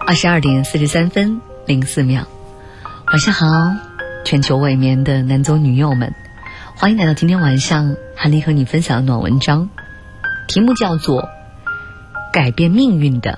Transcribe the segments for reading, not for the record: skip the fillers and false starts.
22:43分04秒，晚上好，全球未眠的男左女右们，欢迎来到今天晚上韩丽和你分享的暖文章，题目叫做改变命运的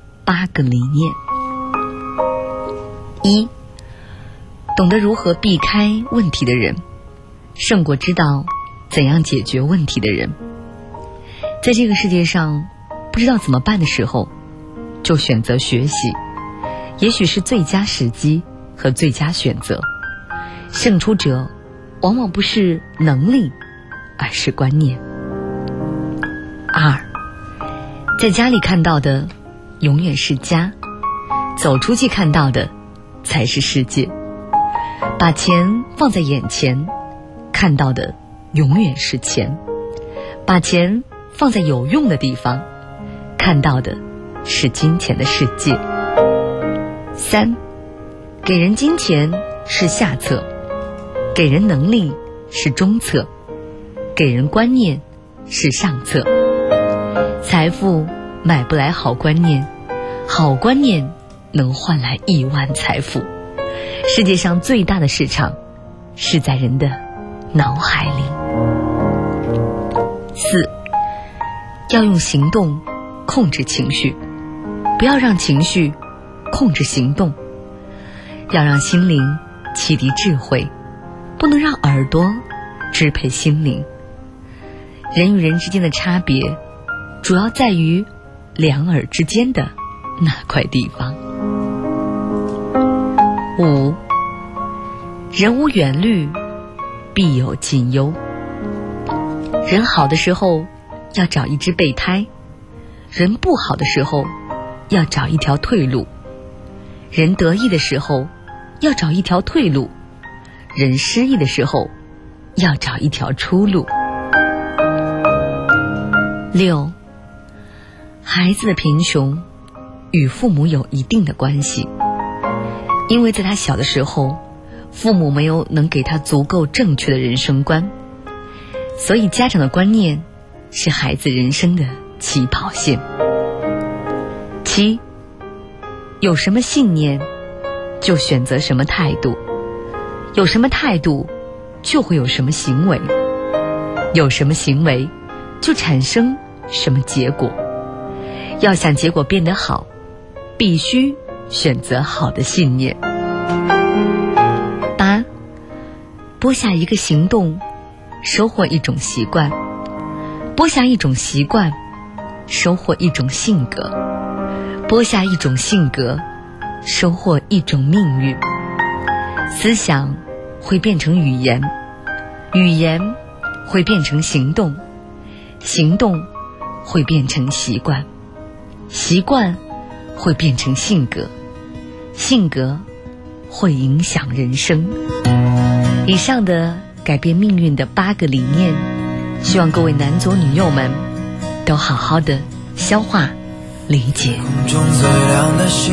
8个理念。1，懂得如何避开问题的人，胜过知道怎样解决问题的人。在这个世界上，不知道怎么办的时候，就选择学习，也许是最佳时机和最佳选择。胜出者往往不是能力，而是观念。2，在家里看到的永远是家，走出去看到的才是世界。把钱放在眼前，看到的永远是钱；把钱放在有用的地方，看到的是金钱的世界。3，给人金钱是下策，给人能力是中策，给人观念是上策。财富买不来好观念，好观念能换来亿万财富。世界上最大的市场是在人的脑海里。4，要用行动控制情绪，不要让情绪控制行动。要让心灵启迪智慧，不能让耳朵支配心灵。人与人之间的差别，主要在于两耳之间的那块地方。5，人无远虑，必有近忧。人好的时候要找一只备胎，人不好的时候要找一条退路。人得意的时候要找一条退路，人失意的时候要找一条出路。6，孩子的贫穷与父母有一定的关系，因为在他小的时候，父母没有能给他足够正确的人生观，所以家长的观念是孩子人生的起跑线。7，有什么信念就选择什么态度，有什么态度就会有什么行为，有什么行为就产生什么结果。要想结果变得好，必须选择好的信念。8，播下一个行动，收获一种习惯；播下一种习惯，收获一种性格；播下一种性格，收获一种命运。思想会变成语言，语言会变成行动，行动会变成习惯，习惯会变成性格，性格会影响人生。以上的改变命运的8个理念，希望各位男左女右们都好好的消化理解。 空中最亮的星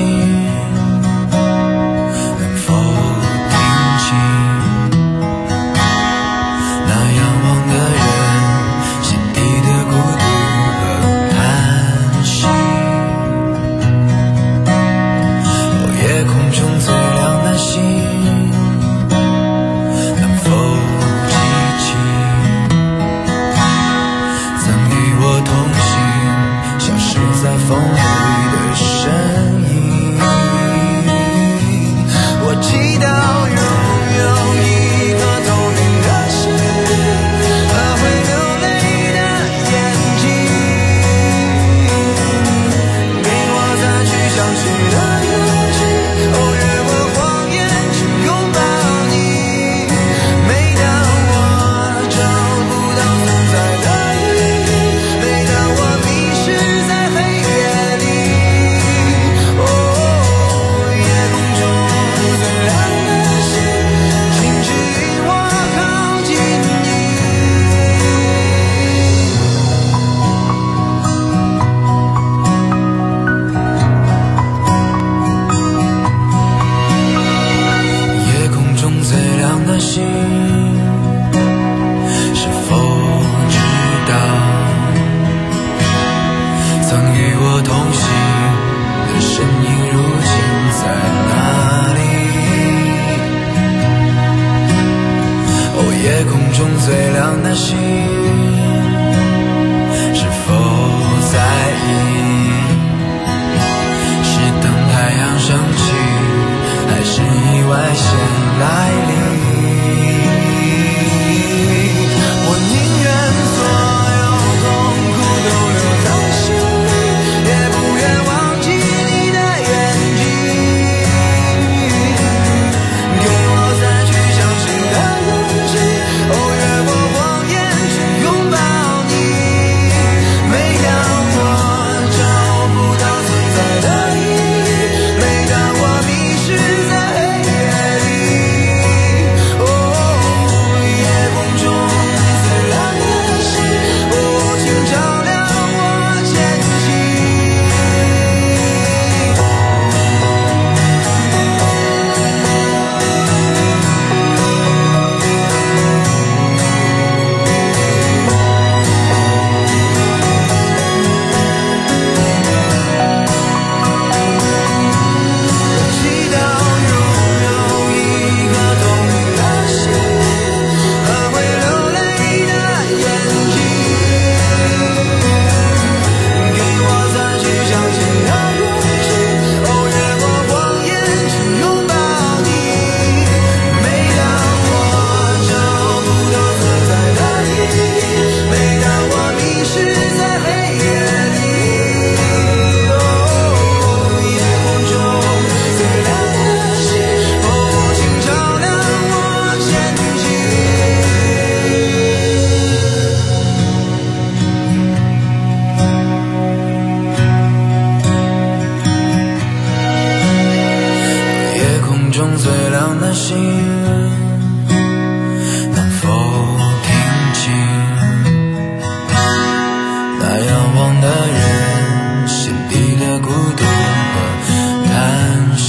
能否听清那仰望的人心底的孤独和叹息。夜空中最亮的星能否记起曾与我同行消失在风里的身影。我祈祷拥有一颗透明的心和会流泪的眼睛，给我再去相信的勇气，哦，越过谎言去拥抱你。每当我找不到存在的意义，每当我迷失在黑夜里，哦，夜空中最亮的星，请指引我靠近你。夜空中最亮的星，是否知道曾与我同行的身影如今在哪里？哦，夜空中最亮的星，是否在意？是等太阳升起，还是意外先来临？我宁愿所有痛苦都留在心里，也不愿忘记你的眼睛。给我再去相信的勇气，哦，越过谎言去拥抱你。每当我找不到存在的意义，每当我迷失在黑夜里，哦，夜空中最亮的星，哦，请照亮我前行。祈祷拥有一颗透明的心灵和会流泪的眼睛，给我再去相信的勇气，哦，越过谎言去拥抱你。每当我找不到存在的意义，每当我迷失在黑夜里，哦，夜空中最亮的星，哦，请照亮我前行。夜空中最亮的星，能否听清那仰望的人心底的孤独和叹息？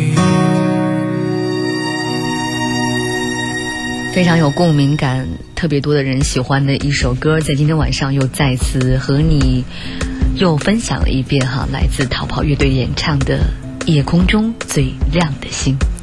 非常有共鸣感，特别多的人喜欢的一首歌，在今天晚上又再次和你又分享了一遍哈，来自逃跑乐队演唱的《夜空中最亮的星》。